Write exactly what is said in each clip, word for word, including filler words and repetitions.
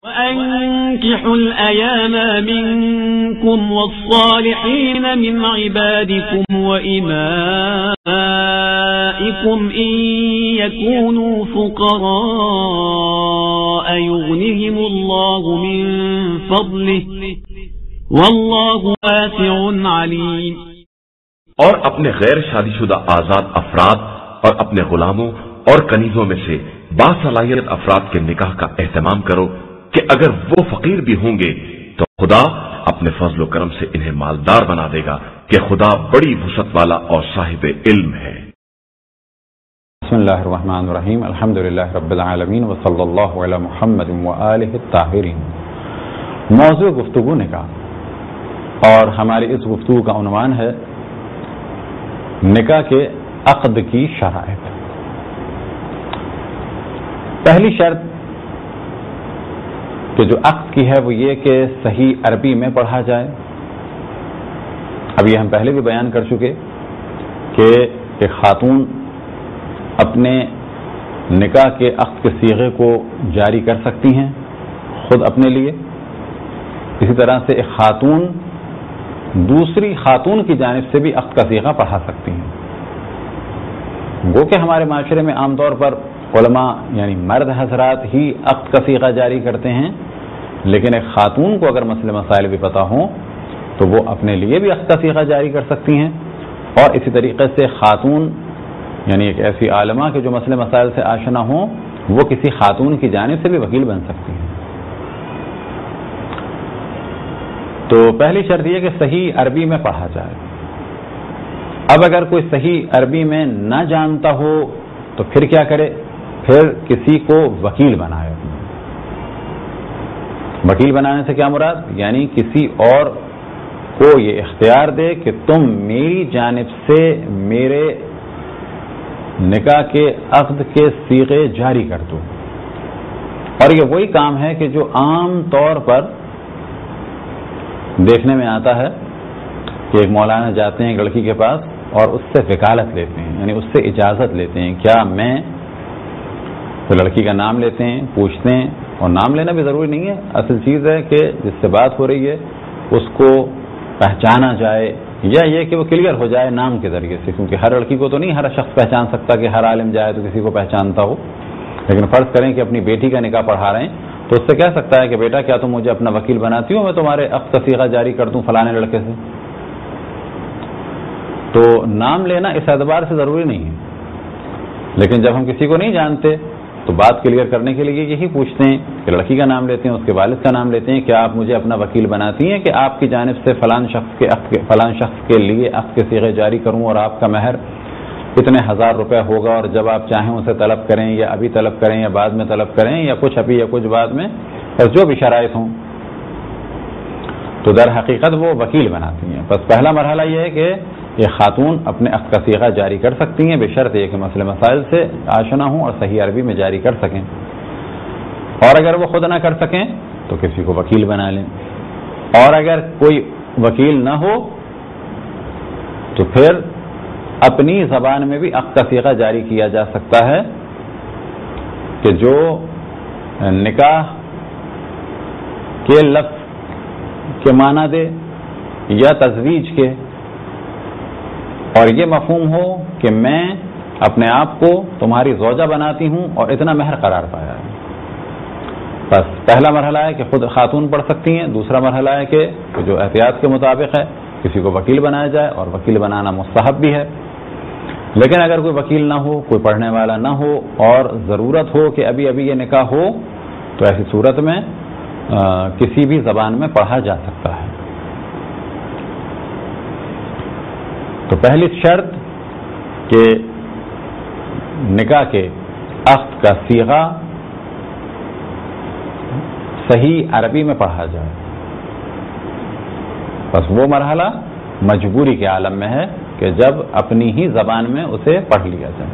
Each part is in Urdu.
وَأَنكِحُوا الْأَيَامَ مِنكُمْ وَالصَّالِحِينَ مِنْ عِبَادِكُمْ وَإِمَائِكُمْ إِنْ يَكُونُوا فُقَرَاءَ يُغْنِهِمُ اللَّهُ مِنْ فَضْلِهِ وَاللَّهُ وَاسِعٌ عَلِيمٌ۔ اور اپنے غیر شادی شدہ آزاد افراد اور اپنے غلاموں اور کنیزوں میں سے باصلاحیت افراد کے نکاح کا اہتمام کرو کہ اگر وہ فقیر بھی ہوں گے تو خدا اپنے فضل و کرم سے انہیں مالدار بنا دے گا کہ خدا بڑی وسعت والا اور صاحب علم ہے۔ بسم اللہ الرحمن الرحیم، الحمدللہ رب العالمین وصلی اللہ علی محمد وآلہ الطاہرین۔ موضوع گفتگو نکاح، اور ہماری اس گفتگو کا عنوان ہے نکاح کے عقد کی شرائط۔ پہلی شرط کہ جو عقد کی ہے وہ یہ کہ صحیح عربی میں پڑھا جائے۔ اب یہ ہم پہلے بھی بیان کر چکے کہ ایک خاتون اپنے نکاح کے عقد کے صیغے کو جاری کر سکتی ہیں خود اپنے لیے، اسی طرح سے ایک خاتون دوسری خاتون کی جانب سے بھی عقد کا صیغہ پڑھا سکتی ہیں۔ گو کہ ہمارے معاشرے میں عام طور پر علماء یعنی مرد حضرات ہی عقد کا صیغہ جاری کرتے ہیں، لیکن ایک خاتون کو اگر مسئلے مسائل بھی پتہ ہوں تو وہ اپنے لیے بھی عقد کا صیغہ جاری کر سکتی ہیں، اور اسی طریقے سے خاتون یعنی ایک ایسی عالمہ کہ جو مسئلے مسائل سے آشنا ہوں وہ کسی خاتون کی جانب سے بھی وکیل بن سکتی ہیں۔ تو پہلی شرط یہ کہ صحیح عربی میں پڑھا جائے۔ اب اگر کوئی صحیح عربی میں نہ جانتا ہو تو پھر کیا کرے؟ پھر کسی کو وکیل بنائے۔ وکیل بنانے سے کیا مراد؟ یعنی کسی اور کو یہ اختیار دے کہ تم میری جانب سے میرے نکاح کے عقد کے صیغے جاری کر دو۔ اور یہ وہی کام ہے کہ جو عام طور پر دیکھنے میں آتا ہے کہ ایک مولانا جاتے ہیں ایک لڑکی کے پاس اور اس سے وکالت لیتے ہیں، یعنی اس سے اجازت لیتے ہیں، کیا میں تو لڑکی کا نام لیتے ہیں، پوچھتے ہیں، اور نام لینا بھی ضروری نہیں ہے، اصل چیز ہے کہ جس سے بات ہو رہی ہے اس کو پہچانا جائے، یا یہ کہ وہ کلیئر ہو جائے نام کے ذریعے سے، کیونکہ ہر لڑکی کو تو نہیں ہر شخص پہچان سکتا کہ ہر عالم جائے تو کسی کو پہچانتا ہو۔ لیکن فرض کریں کہ اپنی بیٹی کا نکاح پڑھا رہے ہیں تو اس سے کہہ سکتا ہے کہ بیٹا کیا تم مجھے اپنا وکیل بناتی ہو، میں تمہارے عقد کا صیغہ جاری کر دوں فلانے لڑکے سے۔ تو نام لینا اس اعتبار سے ضروری نہیں ہے، لیکن جب ہم کسی کو نہیں جانتے تو بات کلیئر کرنے کے لیے یہی پوچھتے ہیں کہ لڑکی کا نام لیتے ہیں، اس کے والد کا نام لیتے ہیں، کیا آپ مجھے اپنا وکیل بناتی ہیں کہ آپ کی جانب سے فلان شخص کے عقد فلان شخص کے لیے عقد کے صیغے جاری کروں، اور آپ کا مہر اتنے ہزار روپے ہوگا، اور جب آپ چاہیں اسے طلب کریں، یا ابھی طلب کریں یا بعد میں طلب کریں، یا کچھ ابھی یا کچھ بعد میں، بس جو بھی شرائط ہوں، تو در حقیقت وہ وکیل بناتی ہیں۔ بس پہلا مرحلہ یہ ہے کہ یہ خاتون اپنے عقد کا صیغہ جاری کر سکتی ہیں، بشرط یہ کہ مسئلے مسائل سے آشنا ہوں اور صحیح عربی میں جاری کر سکیں، اور اگر وہ خود نہ کر سکیں تو کسی کو وکیل بنا لیں، اور اگر کوئی وکیل نہ ہو تو پھر اپنی زبان میں بھی عقد کا صیغہ جاری کیا جا سکتا ہے کہ جو نکاح کے لفظ کے معنی دے یا تزویج کے، اور یہ مفہوم ہو کہ میں اپنے آپ کو تمہاری زوجہ بناتی ہوں اور اتنا مہر قرار پایا ہے۔ بس پہلا مرحلہ ہے کہ خود خاتون پڑھ سکتی ہیں، دوسرا مرحلہ ہے کہ جو احتیاط کے مطابق ہے کسی کو وکیل بنایا جائے، اور وکیل بنانا مستحب بھی ہے۔ لیکن اگر کوئی وکیل نہ ہو، کوئی پڑھنے والا نہ ہو، اور ضرورت ہو کہ ابھی ابھی یہ نکاح ہو، تو ایسی صورت میں آ, کسی بھی زبان میں پڑھا جا سکتا ہے۔ تو پہلی شرط کہ نکاح کے عقد کا صیغہ صحیح عربی میں پڑھا جائے۔ بس وہ مرحلہ مجبوری کے عالم میں ہے کہ جب اپنی ہی زبان میں اسے پڑھ لیا جائے۔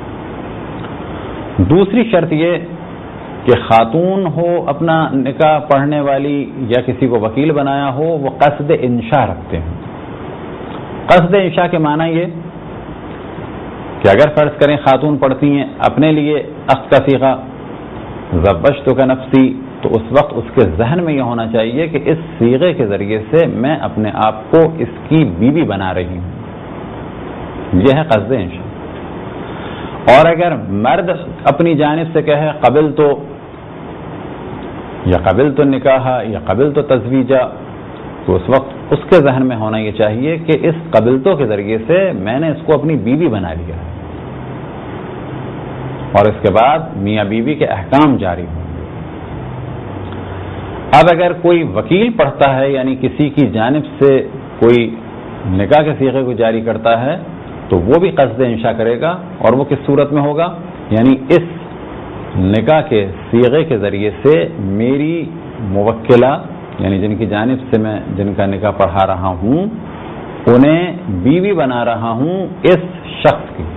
دوسری شرط یہ کہ خاتون ہو اپنا نکاح پڑھنے والی یا کسی کو وکیل بنایا ہو وہ قصد انشاء رکھتے ہیں۔ قصد انشاء کے معنی یہ کہ اگر فرض کریں خاتون پڑھتی ہیں اپنے لیے عقد کا صیغہ زوجتک نفسی تو اس وقت اس کے ذہن میں یہ ہونا چاہیے کہ اس صیغے کے ذریعے سے میں اپنے آپ کو اس کی بیوی بنا رہی ہوں. یہ ہے قصد انشاء. اور اگر مرد اپنی جانب سے کہے قبل تو یا قبل تو نکاح یا قبل تو تزویجہ، تو اس وقت اس کے ذہن میں ہونا یہ چاہیے کہ اس قبلتوں کے ذریعے سے میں نے اس کو اپنی بیوی بنا لیا ہے، اور اس کے بعد میاں بیوی کے احکام جاری ہوں. اب اگر کوئی وکیل پڑھتا ہے، یعنی کسی کی جانب سے کوئی نکاح کے صیغے کو جاری کرتا ہے، تو وہ بھی قصد انشاء کرے گا. اور وہ کس صورت میں ہوگا؟ یعنی اس نکاح کے صیغے کے ذریعے سے میری موکلہ، یعنی جن کی جانب سے میں جن کا نکاح پڑھا رہا ہوں، انہیں بیوی بنا رہا ہوں اس شخص کی.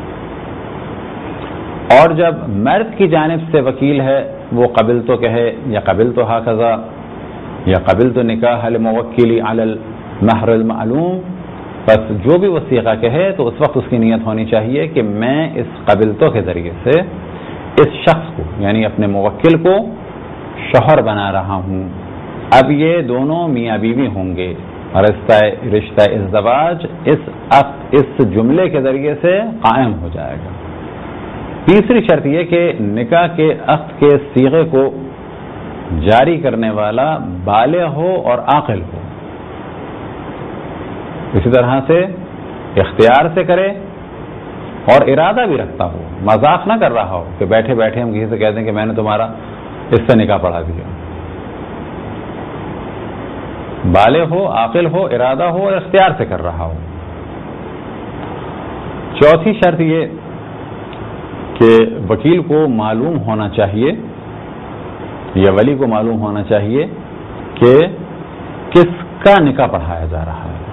اور جب مرد کی جانب سے وکیل ہے وہ قبل تو کہے یا قبل تو ہاکذا یا قبل تو نکاح الموکلی علی المہر المعلوم، بس جو بھی وہ صیغہ کہے تو اس وقت اس کی نیت ہونی چاہیے کہ میں اس قبلتوں کے ذریعے سے اس شخص کو، یعنی اپنے موکل کو شوہر بنا رہا ہوں. اب یہ دونوں میاں بیوی ہوں گے، رشتہ رشتہ ازدواج اس اس جملے کے ذریعے سے قائم ہو جائے گا. تیسری شرط یہ کہ نکاح کے عقد کے صیغے کو جاری کرنے والا بالغ ہو اور عاقل ہو. اسی طرح سے اختیار سے کرے اور ارادہ بھی رکھتا ہو، مذاق نہ کر رہا ہو کہ بیٹھے بیٹھے ہم کسی سے کہتے ہیں کہ میں نے تمہارا اس سے نکاح پڑھا دیا. بالغ ہو، عاقل ہو، ارادہ ہو اور اختیار سے کر رہا ہو. چوتھی شرط یہ کہ وکیل کو معلوم ہونا چاہیے یا ولی کو معلوم ہونا چاہیے کہ کس کا نکاح پڑھایا جا رہا ہے.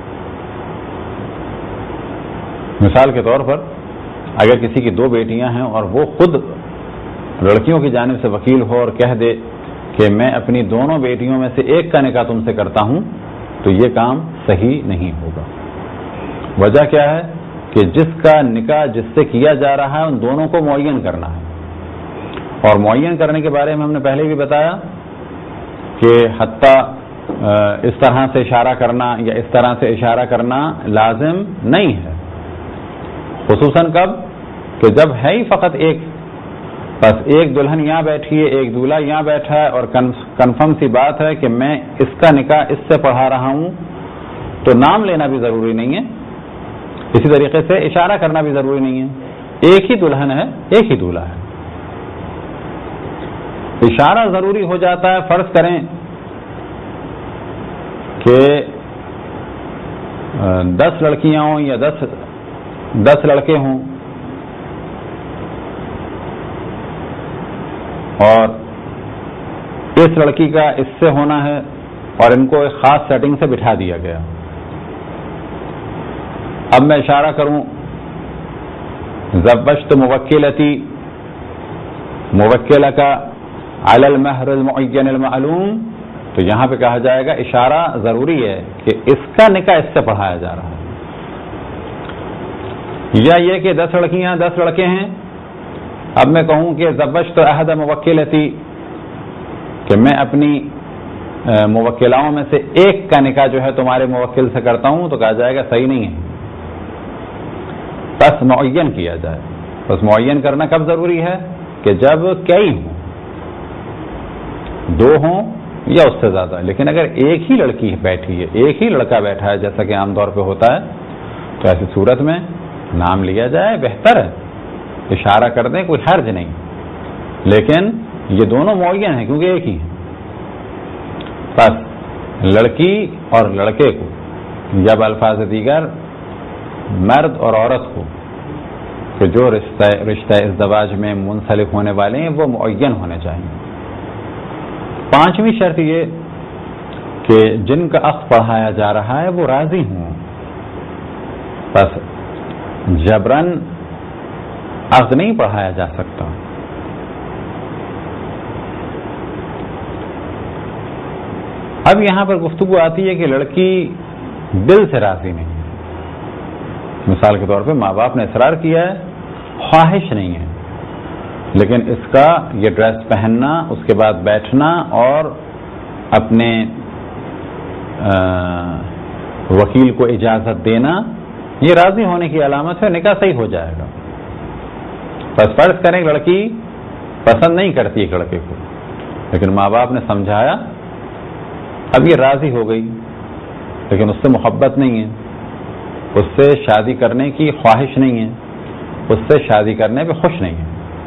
مثال کے طور پر اگر کسی کی دو بیٹیاں ہیں اور وہ خود لڑکیوں کی جانب سے وکیل ہو اور کہہ دے کہ میں اپنی دونوں بیٹیوں میں سے ایک کا نکاح تم سے کرتا ہوں، تو یہ کام صحیح نہیں ہوگا. وجہ کیا ہے کہ جس کا نکاح جس سے کیا جا رہا ہے ان دونوں کو معین کرنا ہے. اور معین کرنے کے بارے میں ہم نے پہلے بھی بتایا کہ حتیٰ اس طرح سے اشارہ کرنا یا اس طرح سے اشارہ کرنا لازم نہیں ہے، خصوصاً کب کہ جب ہے ہی فقط ایک، بس ایک دلہن یہاں بیٹھی ہے، ایک دولہا یہاں بیٹھا ہے اور کنفرم سی بات ہے کہ میں اس کا نکاح اس سے پڑھا رہا ہوں، تو نام لینا بھی ضروری نہیں ہے. اسی طریقے سے اشارہ کرنا بھی ضروری نہیں ہے. ایک ہی دلہن ہے، ایک ہی دولہا ہے. اشارہ ضروری ہو جاتا ہے. فرض کریں کہ دس لڑکیاں ہوں یا دس دس لڑکے ہوں اور اس لڑکی کا اس سے ہونا ہے اور ان کو ایک خاص سیٹنگ سے بٹھا دیا گیا. اب میں اشارہ کروں زوجت موکلتی موکلہ کا علی المہر المعین المعلوم، تو یہاں پہ کہا جائے گا اشارہ ضروری ہے کہ اس کا نکاح اس سے پڑھایا جا رہا ہے. یا یہ کہ دس لڑکیاں دس لڑکے ہیں، اب میں کہوں کہ زوجت احد موکلتی کہ میں اپنی موکلاؤں میں سے ایک کا نکاح جو ہے تمہارے موکل سے کرتا ہوں، تو کہا جائے گا صحیح نہیں ہے. بس معین کیا جائے. بس معین کرنا کب ضروری ہے کہ جب کئی ہوں، دو ہوں یا اس سے زیادہ. لیکن اگر ایک ہی لڑکی بیٹھی ہے، ایک ہی لڑکا بیٹھا ہے جیسا کہ عام طور پہ ہوتا ہے، تو ایسی صورت میں نام لیا جائے بہتر ہے. اشارہ کر دیں کوئی حرج نہیں، لیکن یہ دونوں معین ہیں کیونکہ ایک ہی ہیں. بس لڑکی اور لڑکے کو یا بالفاظ دیگر مرد اور عورت کو کہ جو رشتہ رشتہ ازدواج میں منسلک ہونے والے ہیں وہ معین ہونے چاہیے. پانچویں شرط یہ کہ جن کا عقد پڑھایا جا رہا ہے وہ راضی ہوں. بس جبرن عقد نہیں پڑھایا جا سکتا. اب یہاں پر گفتگو آتی ہے کہ لڑکی دل سے راضی نہیں. مثال کے طور پہ ماں باپ نے اصرار کیا ہے، خواہش نہیں ہے، لیکن اس کا یہ ڈریس پہننا، اس کے بعد بیٹھنا اور اپنے وکیل کو اجازت دینا، یہ راضی ہونے کی علامت ہے، نکاح صحیح ہو جائے گا۔ بس فرض کریں لڑکی پسند نہیں کرتی ایک لڑکے کو، لیکن ماں باپ نے سمجھایا، اب یہ راضی ہو گئی، لیکن اس سے محبت نہیں ہے، اس سے شادی کرنے کی خواہش نہیں ہے، اس سے شادی کرنے پہ خوش نہیں ہے،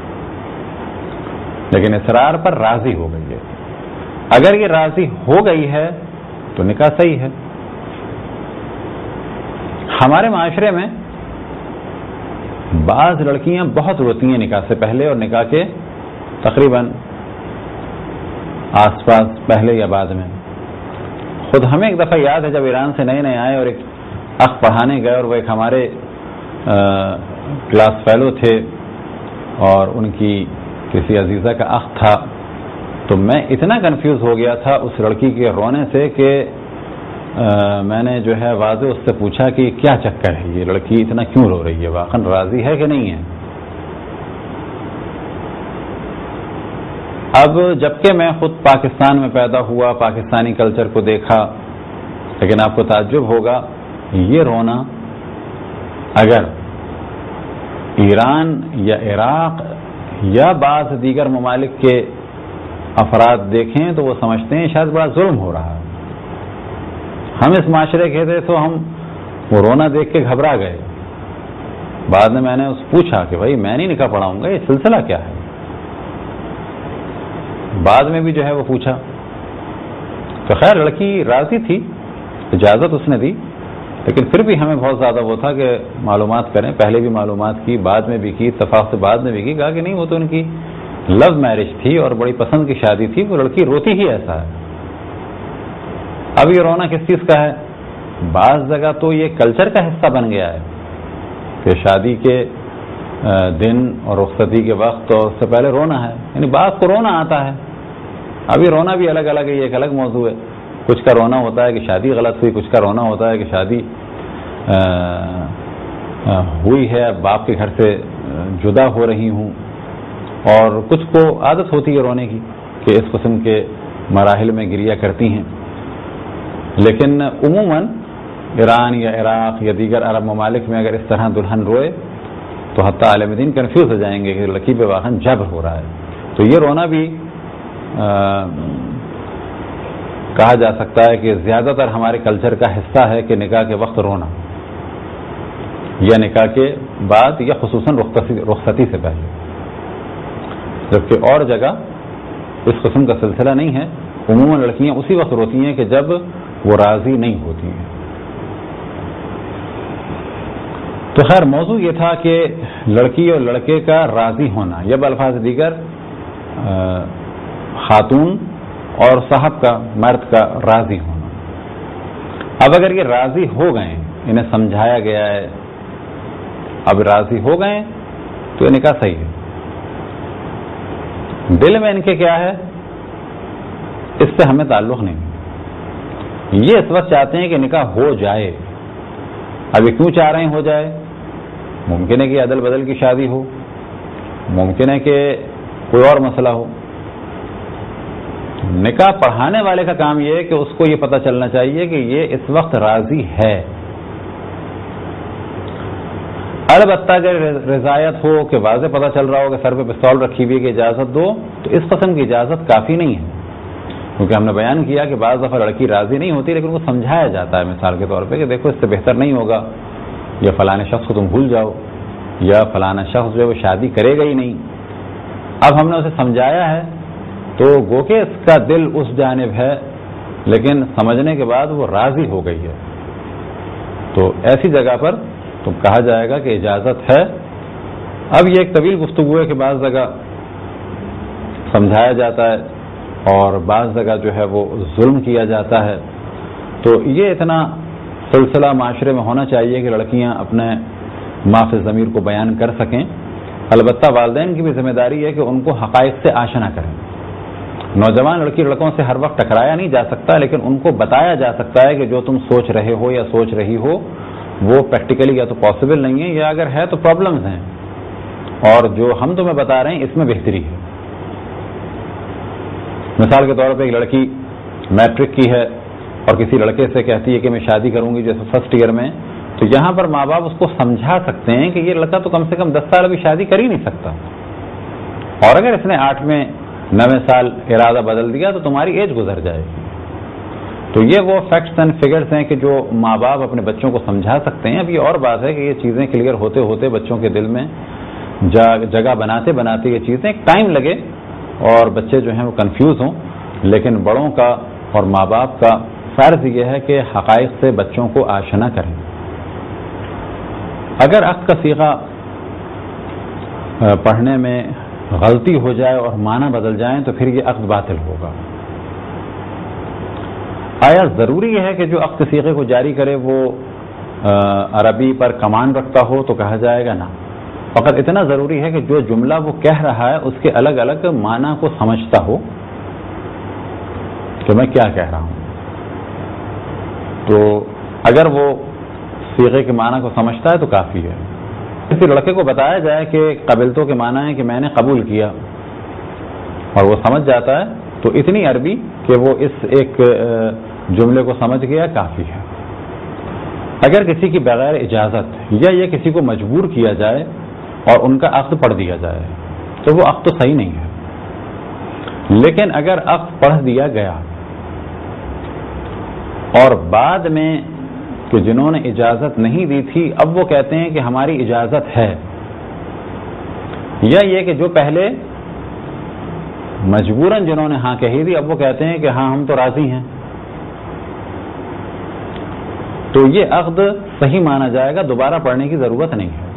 لیکن اصرار پر راضی ہو گئی ہے۔ اگر یہ راضی ہو گئی ہے تو نکاح صحیح ہے۔ ہمارے معاشرے میں بعض لڑکیاں بہت روتی ہیں نکاح سے پہلے اور نکاح کے تقریباً آس پاس، پہلے یا بعد میں۔ خود ہمیں ایک دفعہ یاد ہے جب ایران سے نئے نئے آئے اور ایک اخ پڑھانے گئے، اور وہ ایک ہمارے کلاس فیلو تھے اور ان کی کسی عزیزہ کا اخ تھا، تو میں اتنا کنفیوز ہو گیا تھا اس لڑکی کے رونے سے کہ میں نے جو ہے واضح اس سے پوچھا کہ کیا چکر ہے، یہ لڑکی اتنا کیوں رو رہی ہے، واقعا راضی ہے کہ نہیں ہے؟ اب جبکہ میں خود پاکستان میں پیدا ہوا، پاکستانی کلچر کو دیکھا، لیکن آپ کو تعجب ہوگا یہ رونا اگر ایران یا عراق یا بعض دیگر ممالک کے افراد دیکھیں تو وہ سمجھتے ہیں شاید بڑا ظلم ہو رہا ہے۔ ہم اس معاشرے کے تھے تو ہم وہ رونا دیکھ کے گھبرا گئے۔ بعد میں میں نے اس پوچھا کہ بھائی میں نہیں نکاح پڑھاؤں گا، یہ سلسلہ کیا ہے؟ بعد میں بھی جو ہے وہ پوچھا تو خیر لڑکی راضی تھی، اجازت اس نے دی، لیکن پھر بھی ہمیں بہت زیادہ وہ تھا کہ معلومات کریں، پہلے بھی معلومات کی، بعد میں بھی کی، اتفاق سے بعد میں بھی کی، کہا کہ نہیں وہ تو ان کی لو میرج تھی اور بڑی پسند کی شادی تھی، وہ لڑکی روتی ہی ایسا ہے۔ اب یہ رونا کس چیز کا ہے؟ بعض جگہ تو یہ کلچر کا حصہ بن گیا ہے کہ شادی کے دن اور رخصتی کے وقت اور اس سے پہلے رونا ہے، یعنی بعض کو رونا آتا ہے۔ اب یہ رونا بھی الگ الگ ہے، یہ ایک الگ موضوع ہے۔ کچھ کا رونا ہوتا ہے کہ شادی غلط ہوئی، کچھ کا رونا ہوتا ہے کہ شادی ہوئی ہے، باپ کے گھر سے جدا ہو رہی ہوں، اور کچھ کو عادت ہوتی ہے رونے کی کہ اس قسم کے مراحل میں گریہ کرتی ہیں۔ لیکن عموماً ایران یا عراق یا دیگر عرب ممالک میں اگر اس طرح دلہن روئے تو حتیٰ عالم دین کنفیوز ہو جائیں گے کہ لڑکی پہ واقعاً جبر ہو رہا ہے۔ تو یہ رونا بھی کہا جا سکتا ہے کہ زیادہ تر ہمارے کلچر کا حصہ ہے کہ نکاح کے وقت رونا، یا نکاح کے بعد، یا خصوصاً رخصتی سے پہلے، جبکہ اور جگہ اس قسم کا سلسلہ نہیں ہے۔ عموماً لڑکیاں اسی وقت روتی ہیں کہ جب وہ راضی نہیں ہوتی ہیں۔ تو خیر موضوع یہ تھا کہ لڑکی اور لڑکے کا راضی ہونا، یا بالفاظ دیگر خاتون اور صاحب کا، مرد کا راضی ہونا۔ اب اگر یہ راضی ہو گئے، انہیں سمجھایا گیا ہے، اب راضی ہو گئے تو یہ نکاح صحیح ہے۔ دل میں ان کے کیا ہے اس سے ہمیں تعلق نہیں، یہ اس وقت چاہتے ہیں کہ نکاح ہو جائے۔ اب یہ کیوں چاہ رہے ہیں ہو جائے؟ ممکن ہے کہ عدل بدل کی شادی ہو، ممکن ہے کہ کوئی اور مسئلہ ہو۔ نکاح پڑھانے والے کا کام یہ ہے کہ اس کو یہ پتہ چلنا چاہیے کہ یہ اس وقت راضی ہے۔ البتہ اگر رضایت ہو کہ واضح پتہ چل رہا ہو کہ سر پہ پستول رکھی ہوئی کہ اجازت دو، تو اس قسم کی اجازت کافی نہیں ہے، کیونکہ ہم نے بیان کیا کہ بعض دفعہ لڑکی راضی نہیں ہوتی لیکن وہ سمجھایا جاتا ہے مثال کے طور پہ کہ دیکھو اس سے بہتر نہیں ہوگا، یا فلاں شخص کو تم بھول جاؤ، یا فلاں شخص جو ہے وہ شادی کرے گا ہی نہیں۔ اب ہم نے اسے سمجھایا ہے تو گو کہ اس کا دل اس جانب ہے، لیکن سمجھنے کے بعد وہ راضی ہو گئی ہے، تو ایسی جگہ پر تو کہا جائے گا کہ اجازت ہے۔ اب یہ ایک طویل گفتگو ہے کہ بعض جگہ سمجھایا جاتا ہے اور بعض جگہ جو ہے وہ ظلم کیا جاتا ہے، تو یہ اتنا سلسلہ معاشرے میں ہونا چاہیے کہ لڑکیاں اپنے معاف ضمیر کو بیان کر سکیں۔ البتہ والدین کی بھی ذمہ داری ہے کہ ان کو حقائق سے آشنا کریں۔ نوجوان لڑکی لڑکوں سے ہر وقت ٹکرایا نہیں جا سکتا، لیکن ان کو بتایا جا سکتا ہے کہ جو تم سوچ رہے ہو یا سوچ رہی ہو وہ پریکٹیکلی یا تو پاسبل نہیں ہے، یا اگر ہے تو پرابلمز ہیں، اور جو ہم تمہیں بتا رہے ہیں اس میں بہتری ہے. مثال کے طور پہ ایک لڑکی میٹرک کی ہے اور کسی لڑکے سے کہتی ہے کہ میں شادی کروں گی جیسے فرسٹ ایئر میں, تو یہاں پر ماں باپ اس کو سمجھا سکتے ہیں کہ یہ لڑکا تو کم سے کم دس سال ابھی شادی کر ہی نہیں سکتا, اور اگر اس نے آٹھویں نویں سال ارادہ بدل دیا تو تمہاری ایج گزر جائے گی. تو یہ وہ فیکٹس اینڈ فگرز ہیں کہ جو ماں باپ اپنے بچوں کو سمجھا سکتے ہیں. اب یہ اور بات ہے کہ یہ چیزیں کلیئر ہوتے ہوتے بچوں کے دل میں جگہ بناتے بناتے یہ چیزیں ایک ٹائم لگے اور بچے جو ہیں وہ کنفیوز ہوں, لیکن بڑوں کا اور ماں باپ کا فرض یہ ہے کہ حقائق سے بچوں کو آشنا کریں. اگر عقد کا صیغہ پڑھنے میں غلطی ہو جائے اور معنی بدل جائیں تو پھر یہ عقد باطل ہوگا. آیا ضروری ہے کہ جو عقد صیغے کو جاری کرے وہ عربی پر کمان رکھتا ہو؟ تو کہا جائے گا نا, فقط اتنا ضروری ہے کہ جو جملہ وہ کہہ رہا ہے اس کے الگ الگ معنی کو سمجھتا ہو کہ میں کیا کہہ رہا ہوں. تو اگر وہ صیغے کے معنی کو سمجھتا ہے تو کافی ہے. کسی لڑکے کو بتایا جائے کہ قبلتوں کے معنی ہے کہ میں نے قبول کیا, اور وہ سمجھ جاتا ہے تو اتنی عربی کہ وہ اس ایک جملے کو سمجھ گیا کافی ہے. اگر کسی کی بغیر اجازت یا یہ کسی کو مجبور کیا جائے اور ان کا عقد پڑھ دیا جائے تو وہ عقد تو صحیح نہیں ہے. لیکن اگر عقد پڑھ دیا گیا اور بعد میں کہ جنہوں نے اجازت نہیں دی تھی اب وہ کہتے ہیں کہ ہماری اجازت ہے, یا یہ کہ جو پہلے مجبوراً جنہوں نے ہاں کہی تھی اب وہ کہتے ہیں کہ ہاں ہم تو راضی ہیں, تو یہ عقد صحیح مانا جائے گا, دوبارہ پڑھنے کی ضرورت نہیں ہے.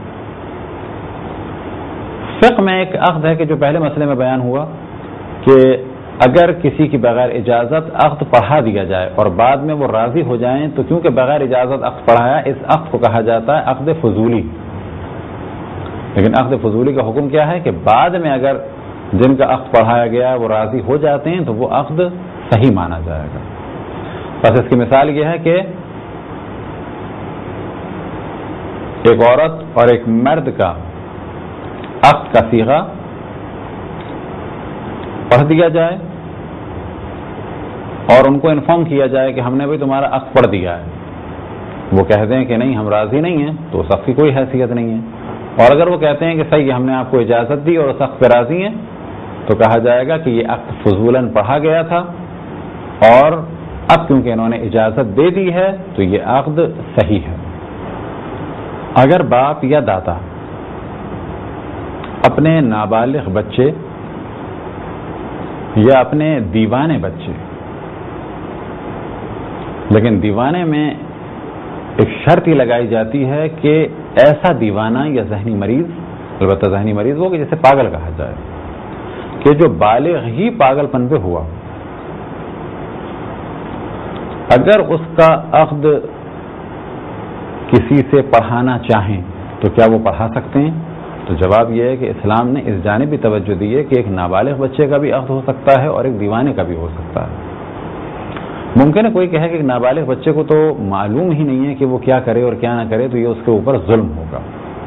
فقہ میں ایک عقد ہے کہ جو پہلے مسئلے میں بیان ہوا کہ اگر کسی کی بغیر اجازت عقد پڑھا دیا جائے اور بعد میں وہ راضی ہو جائیں تو کیونکہ بغیر اجازت عقد پڑھایا اس عقد کو کہا جاتا ہے عقد فضولی. لیکن عقد فضولی کا حکم کیا ہے کہ بعد میں اگر جن کا عقد پڑھایا گیا وہ راضی ہو جاتے ہیں تو وہ عقد صحیح مانا جائے گا. بس اس کی مثال یہ ہے کہ ایک عورت اور ایک مرد کا عقد کا صیغہ پڑھ دیا جائے اور ان کو انفارم کیا جائے کہ ہم نے بھی تمہارا عقد پڑھ دیا ہے, وہ کہتے ہیں کہ نہیں ہم راضی نہیں ہیں تو اس عقد کی کوئی حیثیت نہیں ہے. اور اگر وہ کہتے ہیں کہ صحیح ہم نے آپ کو اجازت دی اور اس عقد پہ راضی ہیں تو کہا جائے گا کہ یہ عقد فضولاً پڑھا گیا تھا اور اب کیونکہ انہوں نے اجازت دے دی ہے تو یہ عقد صحیح ہے. اگر باپ یا دادا اپنے نابالغ بچے یا اپنے دیوانے بچے, لیکن دیوانے میں ایک شرط ہی لگائی جاتی ہے کہ ایسا دیوانہ یا ذہنی مریض, البتہ ذہنی مریض وہ کہ جسے پاگل کہا جائے, کہ جو بالغ ہی پاگل پن پہ ہوا, اگر اس کا عقد کسی سے پڑھانا چاہیں تو کیا وہ پڑھا سکتے ہیں؟ تو جواب یہ ہے کہ اسلام نے اس جانب بھی توجہ دی ہے کہ ایک نابالغ بچے کا بھی عقد ہو سکتا ہے اور ایک دیوانے کا بھی ہو سکتا ہے. ممکن ہے کوئی کہے کہ ایک نابالغ بچے کو تو معلوم ہی نہیں ہے کہ وہ کیا کرے اور کیا نہ کرے تو یہ اس کے اوپر ظلم ہوگا,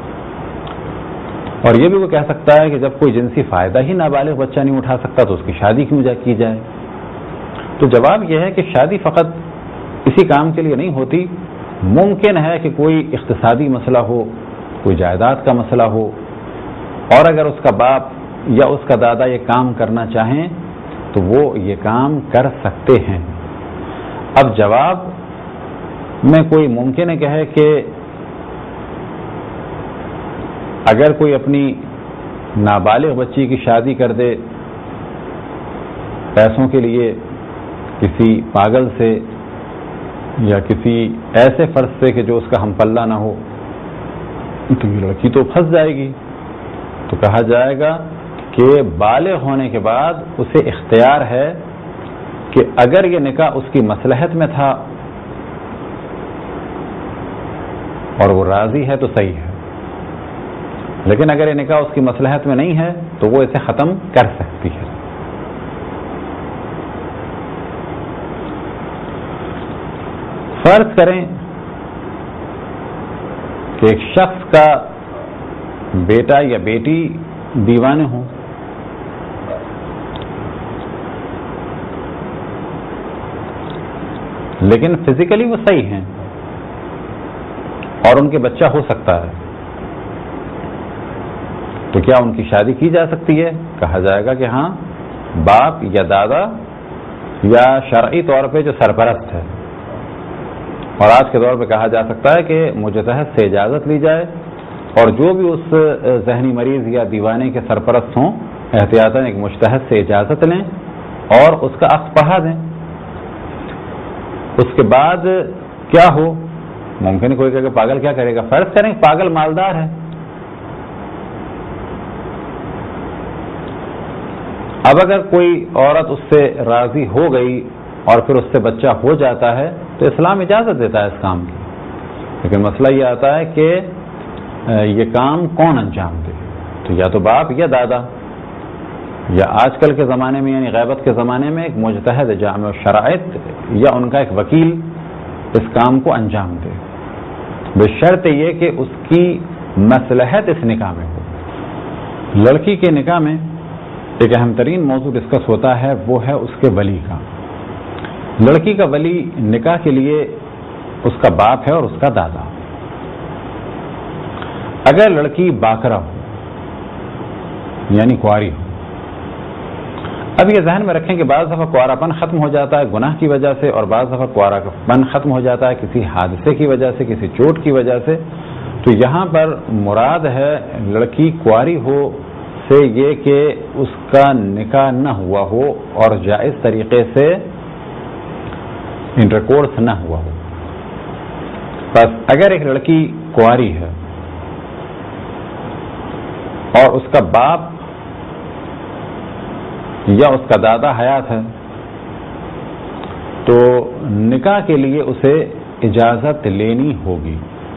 اور یہ بھی وہ کہہ سکتا ہے کہ جب کوئی جنسی فائدہ ہی نابالغ بچہ نہیں اٹھا سکتا تو اس کی شادی کیوں جا کی جائے. تو جواب یہ ہے کہ شادی فقط اسی کام کے لیے نہیں ہوتی, ممکن ہے کہ کوئی اقتصادی مسئلہ ہو, کوئی جائیداد کا مسئلہ ہو, اور اگر اس کا باپ یا اس کا دادا یہ کام کرنا چاہیں تو وہ یہ کام کر سکتے ہیں. اب جواب میں کوئی ممکن ہے کہے کہ اگر کوئی اپنی نابالغ بچی کی شادی کر دے پیسوں کے لیے کسی پاگل سے یا کسی ایسے فرد سے کہ جو اس کا ہم پلہ نہ ہو تو یہ لڑکی تو پھنس جائے گی, تو کہا جائے گا کہ بالغ ہونے کے بعد اسے اختیار ہے کہ اگر یہ نکاح اس کی مصلحت میں تھا اور وہ راضی ہے تو صحیح ہے, لیکن اگر یہ نکاح اس کی مصلحت میں نہیں ہے تو وہ اسے ختم کر سکتی ہے. فرض کریں کہ ایک شخص کا بیٹا یا بیٹی دیوانے ہوں، لیکن فزیکلی وہ صحیح ہیں اور ان کے بچہ ہو سکتا ہے، تو کیا ان کی شادی کی جا سکتی ہے؟ کہا جائے گا کہ ہاں، باپ یا دادا یا شرعی طور پہ جو سرپرست ہے، اور آج کے دور پہ کہا جا سکتا ہے کہ مجتہد سے اجازت لی جائے اور جو بھی اس ذہنی مریض یا دیوانے کے سرپرست ہوں احتیاطاً ایک مجتہد سے اجازت لیں اور اس کا عقد پڑھا دیں۔ اس کے بعد کیا ہو، ممکن ہے کوئی کہے کہ پاگل کیا کرے گا، فرض کریں پاگل مالدار ہے، اب اگر کوئی عورت اس سے راضی ہو گئی اور پھر اس سے بچہ ہو جاتا ہے تو اسلام اجازت دیتا ہے اس کام کی، لیکن مسئلہ یہ آتا ہے کہ یہ کام کون انجام دے، تو یا تو باپ یا دادا، یا آج کل کے زمانے میں یعنی غیبت کے زمانے میں ایک مجتہد جامع الشرائط یا ان کا ایک وکیل اس کام کو انجام دے، بشرط یہ کہ اس کی مصلحت اس نکاح میں ہو۔ لڑکی کے نکاح میں ایک اہم ترین موضوع ڈسکس ہوتا ہے، وہ ہے اس کے ولی کا۔ لڑکی کا ولی نکاح کے لیے اس کا باپ ہے اور اس کا دادا۔ اگر لڑکی باکرہ ہو یعنی کنواری ہو، اب یہ ذہن میں رکھیں کہ بعض دفعہ کنواراپن ختم ہو جاتا ہے گناہ کی وجہ سے، اور بعض دفعہ کنواراپن ختم ہو جاتا ہے کسی حادثے کی وجہ سے، کسی چوٹ کی وجہ سے، تو یہاں پر مراد ہے لڑکی کنواری ہو سے یہ کہ اس کا نکاح نہ ہوا ہو اور جائز طریقے سے انٹرکورس نہ ہوا ہو۔ بس اگر ایک لڑکی کنواری ہے اور اس کا باپ یا اس کا دادا حیات ہے تو نکاح کے لیے اسے اجازت لینی ہوگی۔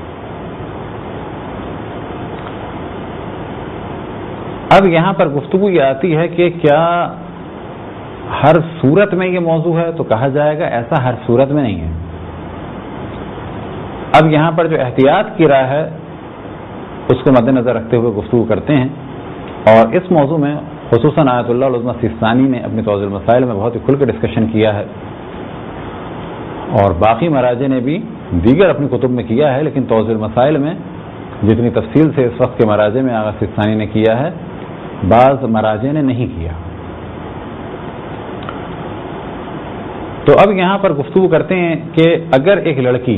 اب یہاں پر گفتگو یہ آتی ہے کہ کیا ہر صورت میں یہ موضوع ہے، تو کہا جائے گا ایسا ہر صورت میں نہیں ہے۔ اب یہاں پر جو احتیاط کی رائے ہے اس کو مد نظر رکھتے ہوئے گفتگو کرتے ہیں، اور اس موضوع میں خصوصاً آیت اللہ العظمیٰ سیستانی نے اپنی توضیح المسائل میں بہت ہی کھل کے ڈسکشن کیا ہے، اور باقی مراجع نے بھی دیگر اپنی کتب میں کیا ہے، لیکن توضیح المسائل میں جتنی تفصیل سے اس وقت کے مراجع میں آغا سیستانی نے کیا ہے بعض مراجع نے نہیں کیا۔ تو اب یہاں پر گفتگو کرتے ہیں کہ اگر ایک لڑکی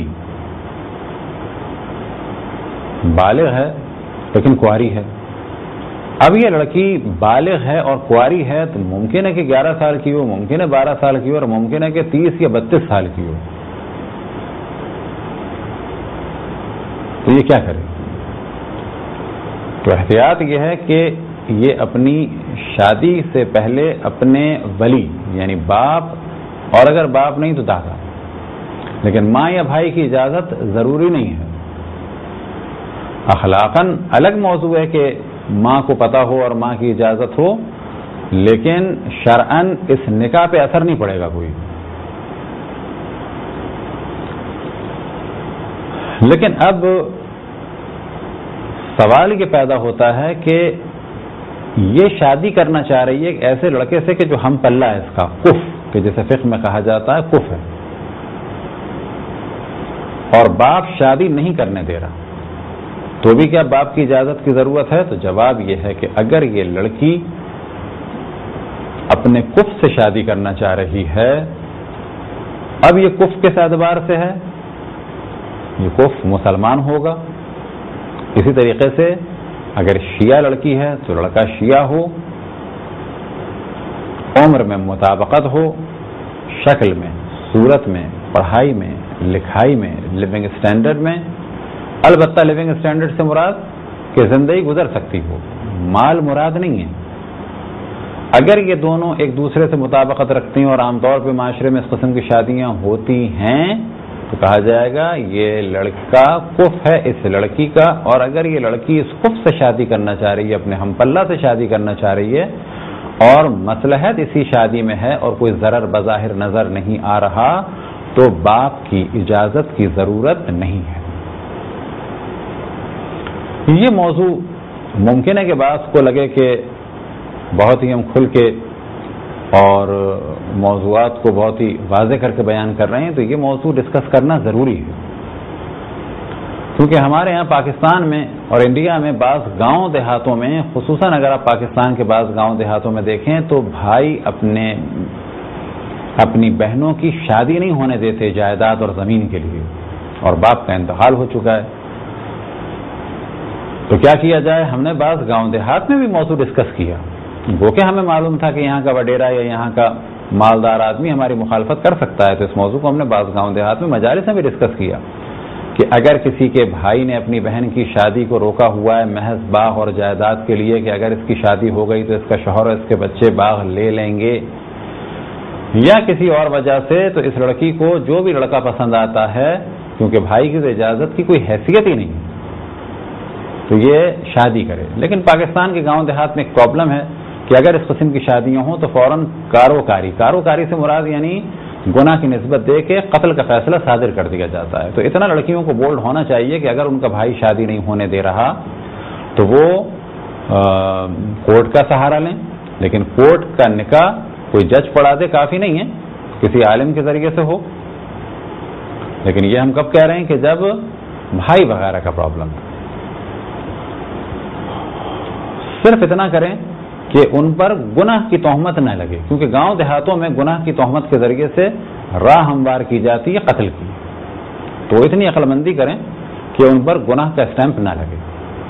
بالغ ہے لیکن کنواری ہے، اب یہ لڑکی بالغ ہے اور کنواری ہے تو ممکن ہے کہ گیارہ سال کی ہو، ممکن ہے بارہ سال کی ہو، اور ممکن ہے کہ تیس یا بتیس سال کی ہو، تو یہ کیا کرے؟ تو احتیاط یہ ہے کہ یہ اپنی شادی سے پہلے اپنے ولی یعنی باپ، اور اگر باپ نہیں تو دادا، لیکن ماں یا بھائی کی اجازت ضروری نہیں ہے۔ اخلاقاً الگ موضوع ہے کہ ماں کو پتہ ہو اور ماں کی اجازت ہو، لیکن شرعاً اس نکاح پہ اثر نہیں پڑے گا کوئی۔ لیکن اب سوال یہ پیدا ہوتا ہے کہ یہ شادی کرنا چاہ رہی ہے ایک ایسے لڑکے سے کہ جو ہم پلہ ہے اس کا، کف، کہ جیسے فقہ میں کہا جاتا ہے کف ہے، اور باپ شادی نہیں کرنے دے رہا، تو بھی کیا باپ کی اجازت کی ضرورت ہے؟ تو جواب یہ ہے کہ اگر یہ لڑکی اپنے کف سے شادی کرنا چاہ رہی ہے، اب یہ کف کس اعتبار سے ہے؟ یہ کف مسلمان ہوگا۔ اسی طریقے سے اگر شیعہ لڑکی ہے تو لڑکا شیعہ ہو، عمر میں مطابقت ہو، شکل میں، صورت میں، پڑھائی میں، لکھائی میں، لیونگ اسٹینڈرڈ میں، البتہ لیونگ اسٹینڈرڈ سے مراد کہ زندگی گزر سکتی ہو، مال مراد نہیں ہے۔ اگر یہ دونوں ایک دوسرے سے مطابقت رکھتی ہیں اور عام طور پہ معاشرے میں اس قسم کی شادیاں ہوتی ہیں تو کہا جائے گا یہ لڑکا کف ہے اس لڑکی کا، اور اگر یہ لڑکی اس کف سے شادی کرنا چاہ رہی ہے، اپنے ہم پلہ سے شادی کرنا چاہ رہی ہے، اور مصلحت اسی شادی میں ہے اور کوئی ضرر بظاہر نظر نہیں آ رہا، تو باپ کی اجازت کی ضرورت نہیں ہے۔ یہ موضوع ممکن ہے کہ بعض کو لگے کہ بہت ہی ہم کھل کے اور موضوعات کو بہت ہی واضح کر کے بیان کر رہے ہیں، تو یہ موضوع ڈسکس کرنا ضروری ہے، کیونکہ ہمارے یہاں پاکستان میں اور انڈیا میں بعض گاؤں دیہاتوں میں، خصوصاً اگر آپ پاکستان کے بعض گاؤں دیہاتوں میں دیکھیں تو بھائی اپنے اپنی بہنوں کی شادی نہیں ہونے دیتے جائیداد اور زمین کے لیے، اور باپ کا انتقال ہو چکا ہے، تو کیا کیا جائے؟ ہم نے بعض گاؤں دیہات میں بھی موضوع ڈسکس کیا، وہ کہ ہمیں معلوم تھا کہ یہاں کا وڈیرا یا یہاں کا مالدار آدمی ہماری مخالفت کر سکتا ہے، تو اس موضوع کو ہم نے بعض گاؤں دیہات میں مجالس میں بھی ڈسکس کیا کہ اگر کسی کے بھائی نے اپنی بہن کی شادی کو روکا ہوا ہے محض باغ اور جائیداد کے لیے کہ اگر اس کی شادی ہو گئی تو اس کا شوہر اور اس کے بچے باغ لے لیں گے، یا کسی اور وجہ سے، تو اس لڑکی کو جو بھی لڑکا پسند آتا ہے، کیونکہ بھائی کی تو اجازت کی کوئی حیثیت ہی نہیں، تو یہ شادی کرے۔ لیکن پاکستان کے گاؤں دیہات میں ایک پرابلم ہے کہ اگر اس قسم کی شادیاں ہوں تو فوراً کاروکاری کاروکاری سے مراد یعنی گناہ کی نسبت دے کے قتل کا فیصلہ صادر کر دیا جاتا ہے۔ تو اتنا لڑکیوں کو بولڈ ہونا چاہیے کہ اگر ان کا بھائی شادی نہیں ہونے دے رہا تو وہ کورٹ کا سہارا لیں، لیکن کورٹ کا نکاح کوئی جج پڑھا دے کافی نہیں ہے، کسی عالم کے ذریعے سے ہو۔ لیکن یہ ہم کب کہہ رہے ہیں کہ جب بھائی وغیرہ کا پرابلم، صرف اتنا کریں کہ ان پر گناہ کی تہمت نہ لگے، کیونکہ گاؤں دیہاتوں میں گناہ کی تہمت کے ذریعے سے راہ ہموار کی جاتی ہے قتل کی، تو اتنی عقل مندی کریں کہ ان پر گناہ کا اسٹیمپ نہ لگے۔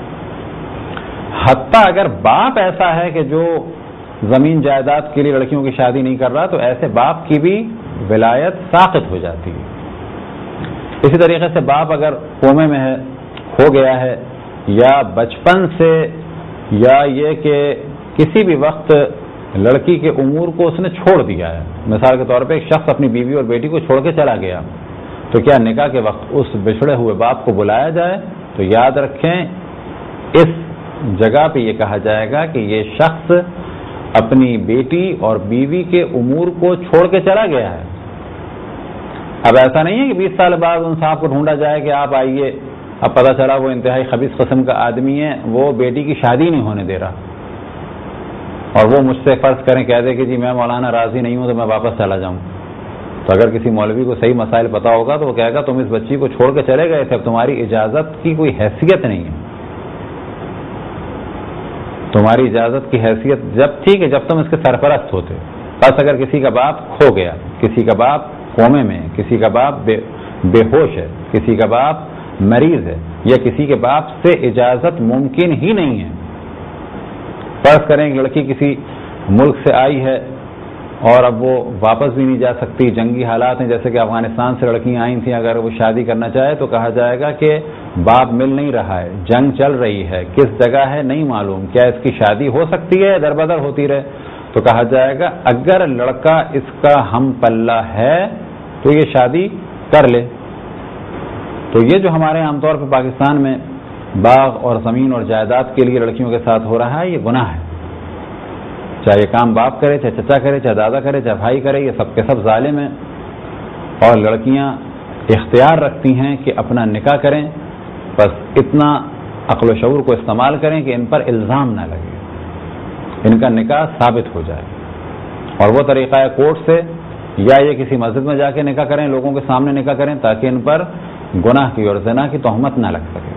حتیٰ اگر باپ ایسا ہے کہ جو زمین جائیداد کے لیے لڑکیوں کی شادی نہیں کر رہا، تو ایسے باپ کی بھی ولایت ساقط ہو جاتی ہے۔ اسی طریقے سے باپ اگر کومے میں ہے، کھو گیا ہے، یا بچپن سے، یا یہ کہ کسی بھی وقت لڑکی کے امور کو اس نے چھوڑ دیا ہے، مثال کے طور پہ ایک شخص اپنی بیوی اور بیٹی کو چھوڑ کے چلا گیا، تو کیا نکاح کے وقت اس بچھڑے ہوئے باپ کو بلایا جائے؟ تو یاد رکھیں اس جگہ پہ یہ کہا جائے گا کہ یہ شخص اپنی بیٹی اور بیوی کے امور کو چھوڑ کے چلا گیا ہے۔ اب ایسا نہیں ہے کہ بیس سال بعد ان صاحب کو ڈھونڈا جائے کہ آپ آئیے، اب پتہ چلا وہ انتہائی خبیث قسم کا آدمی ہے، وہ بیٹی کی شادی نہیں ہونے دے رہا، اور وہ مجھ سے فرض کریں کہہ دے کہ جی میں مولانا راضی نہیں ہوں تو میں واپس چلا جاؤں، تو اگر کسی مولوی کو صحیح مسائل پتا ہوگا تو وہ کہے گا تم اس بچی کو چھوڑ کے چلے گئے تھے، اب تمہاری اجازت کی کوئی حیثیت نہیں ہے، تمہاری اجازت کی حیثیت جب تھی کہ جب تم اس کے سرپرست ہوتے۔ بس اگر کسی کا باپ کھو گیا، کسی کا باپ کومے میں، کسی کا باپ بے بے ہوش ہے، کسی کا باپ مریض ہے، یا کسی کے باپ سے اجازت ممکن ہی نہیں ہے، فرض کریں کہ لڑکی کسی ملک سے آئی ہے اور اب وہ واپس بھی نہیں جا سکتی، جنگی حالات ہیں جیسے کہ افغانستان سے لڑکیاں آئی تھیں، اگر وہ شادی کرنا چاہے تو کہا جائے گا کہ باپ مل نہیں رہا ہے، جنگ چل رہی ہے، کس جگہ ہے نہیں معلوم، کیا اس کی شادی ہو سکتی ہے، در بدر ہوتی رہے، تو کہا جائے گا اگر لڑکا اس کا ہم پلہ ہے تو یہ شادی کر لے۔ تو یہ جو ہمارے عام طور پہ پاکستان میں باغ اور زمین اور جائیداد کے لیے لڑکیوں کے ساتھ ہو رہا ہے، یہ گناہ ہے، چاہے یہ کام باپ کرے، چاہے چچا کرے، چاہے دادا کرے، چاہے بھائی کرے، یہ سب کے سب ظالم ہیں، اور لڑکیاں اختیار رکھتی ہیں کہ اپنا نکاح کریں، بس اتنا عقل و شعور کو استعمال کریں کہ ان پر الزام نہ لگے، ان کا نکاح ثابت ہو جائے، اور وہ طریقہ ہے کورٹ سے، یا یہ کسی مسجد میں جا کے نکاح کریں، لوگوں کے سامنے نکاح کریں، تاکہ ان پر گناہ کی اور زنا کی تہمت نہ لگ سکے۔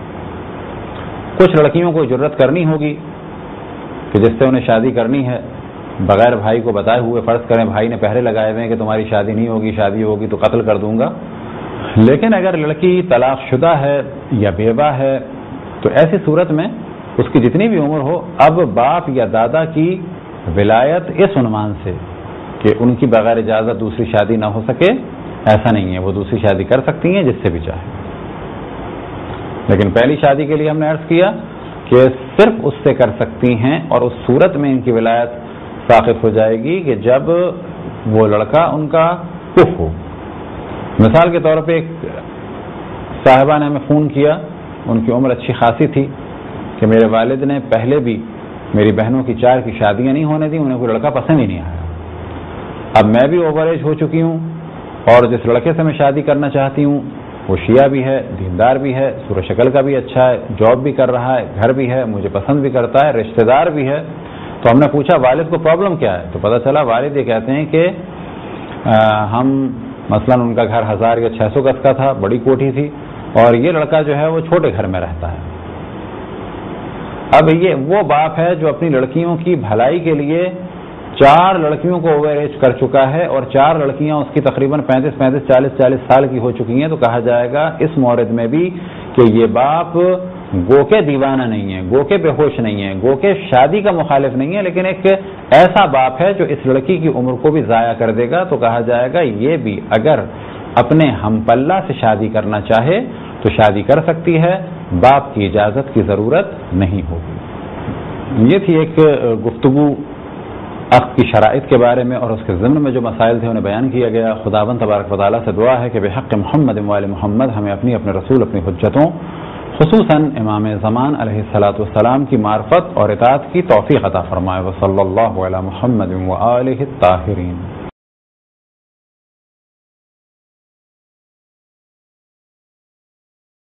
کچھ لڑکیوں کو جرت کرنی ہوگی کہ جس سے انہیں شادی کرنی ہے بغیر بھائی کو بتائے ہوئے، فرض کریں بھائی نے پہرے لگائے ہوئے ہیں کہ تمہاری شادی نہیں ہوگی، شادی ہوگی تو قتل کر دوں گا، لیکن اگر لڑکی طلاق شدہ ہے یا بیوہ ہے تو ایسی صورت میں اس کی جتنی بھی عمر ہو، اب باپ یا دادا کی ولایت اس عنوان سے کہ ان کی بغیر اجازت دوسری شادی نہ ہو سکے ایسا نہیں ہے، وہ دوسری شادی کر سکتی ہیں جس سے بھی چاہے، لیکن پہلی شادی کے لیے ہم نے عرض کیا کہ صرف اس سے کر سکتی ہیں، اور اس صورت میں ان کی ولایت ساقط ہو جائے گی کہ جب وہ لڑکا ان کا کف ہو۔ مثال کے طور پہ ایک صاحبہ نے ہمیں فون کیا، ان کی عمر اچھی خاصی تھی، کہ میرے والد نے پہلے بھی میری بہنوں کی چار کی شادیاں نہیں ہونے دیں، انہیں کوئی لڑکا پسند ہی نہیں آیا، اب میں بھی اوور ایج ہو چکی ہوں اور جس لڑکے سے میں شادی کرنا چاہتی ہوں وہ شیعہ بھی ہے، دیندار بھی ہے، سور شکل کا بھی اچھا ہے، جاب بھی کر رہا ہے، گھر بھی ہے، مجھے پسند بھی کرتا ہے، رشتہ دار بھی ہے. تو ہم نے پوچھا والد کو پرابلم کیا ہے؟ تو پتہ چلا والد یہ کہتے ہیں کہ ہم مثلا ان کا گھر ہزار یا چھ سو گز کا تھا، بڑی کوٹھی تھی، اور یہ لڑکا جو ہے وہ چھوٹے گھر میں رہتا ہے. اب یہ وہ باپ ہے جو اپنی لڑکیوں کی بھلائی کے لیے چار لڑکیوں کو اوور ایج کر چکا ہے، اور چار لڑکیاں اس کی تقریباً پینتیس پینتیس چالیس چالیس سال کی ہو چکی ہیں. تو کہا جائے گا اس مورد میں بھی کہ یہ باپ گو کے دیوانہ نہیں ہے، گو کے بے ہوش نہیں ہے، گو کے شادی کا مخالف نہیں ہے، لیکن ایک ایسا باپ ہے جو اس لڑکی کی عمر کو بھی ضائع کر دے گا. تو کہا جائے گا یہ بھی اگر اپنے ہم پلہ سے شادی کرنا چاہے تو شادی کر سکتی ہے، باپ کی اجازت کی ضرورت نہیں ہوگی. یہ تھی ایک گفتگو عقد کی شرائط کے بارے میں، اور اس کے ضمن میں جو مسائل تھے انہیں بیان کیا گیا. خداوند تبارک و تعالیٰ سے دعا ہے کہ بحق محمد و آل محمد ہمیں اپنی اپنے رسول اپنی حجتوں خصوصاً امام زمان علیہ الصلاۃ والسلام کی معرفت اور اطاعت کی توفیق عطا فرمائے. وصلی اللہ علی محمد و آلہ الطاہرین.